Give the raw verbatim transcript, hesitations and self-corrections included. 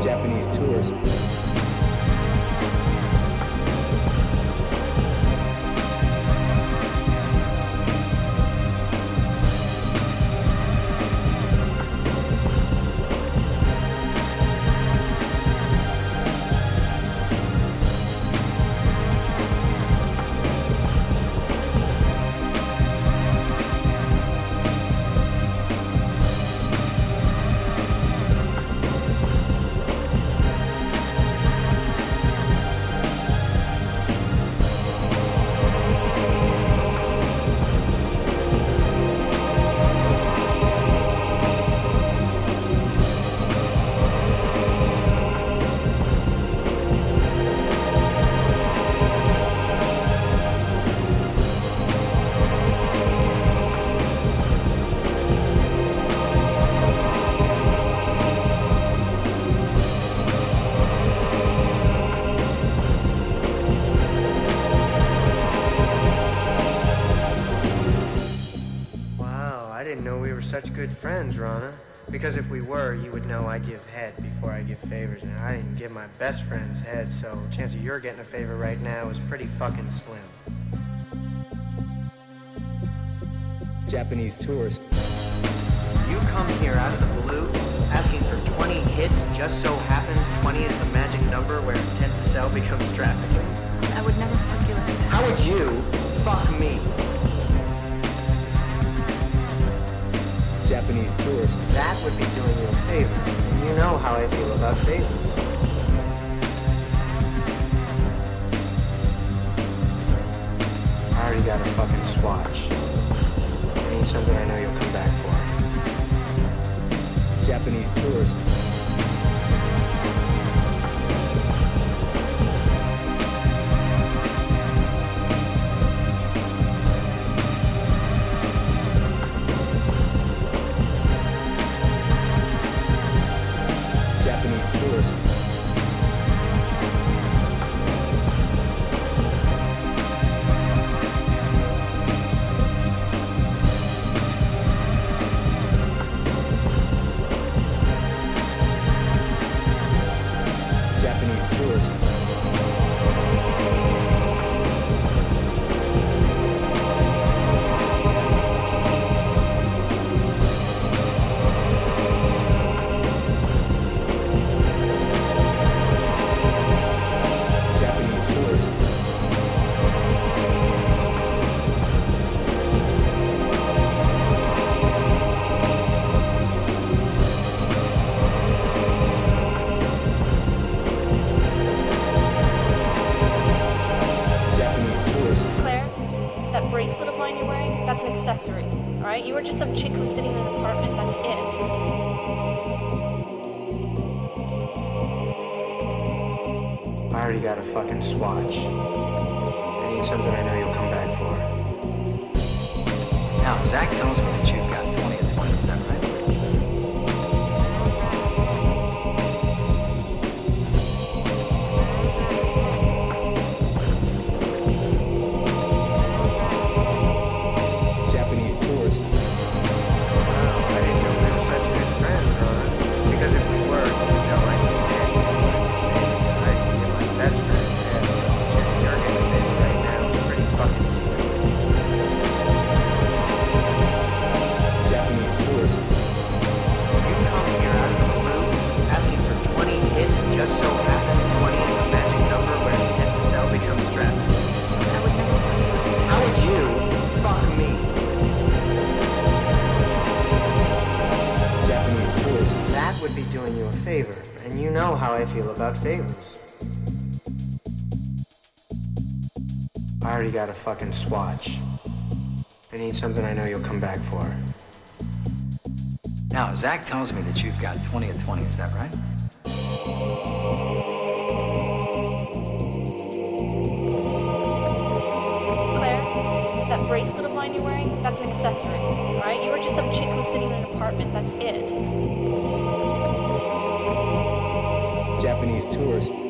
Japanese tours. I didn't know we were such good friends, Rana. Because if we were, you would know I give head before I give favors, and I didn't give my best friend's head, so the chance of you're getting a favor right now is pretty fucking slim. Japanese tours. You come here out of the blue, asking for twenty hits, just so happens twenty is the magic number where intent to sell becomes trafficking. I would never fuck you like that. How would you fuck me? Japanese tours. That would be doing you a favor, and you know how I feel about favors. I already got a fucking swatch. I need something I know you'll come back for. Japanese tours. Japanese tours. Japanese tours. That bracelet of mine you're wearing, that's an accessory, all right? You were just some chick who's sitting in an apartment, that's it. I already got a fucking swatch. I need something I know you'll come back for. Now, Zach tells me that you've got twenty of twenty, is that right? Japanese tours. Wow, I didn't know we were such good friends, Rana. Because if we were, you would know I give head before I give favors. I didn't give my best friend's head, so the chance of you're getting a favor right now is pretty fucking slim. Japanese tours. You come here out of the blue, asking for twenty hits, just so happens twenty is the magic number where intent to sell becomes trafficking. I would never fuck you like that. How would you fuck me? Japanese tours. That would be doing you a favor, and you know how I feel about favors. I already got a fucking swatch. I need something I know you'll come back for. Now, Zach tells me that you've got twenty of twenty, is that right? Claire, that bracelet of mine you're wearing, that's an accessory, all right? You were just some chick who's sitting in an apartment, that's it. Japanese tours.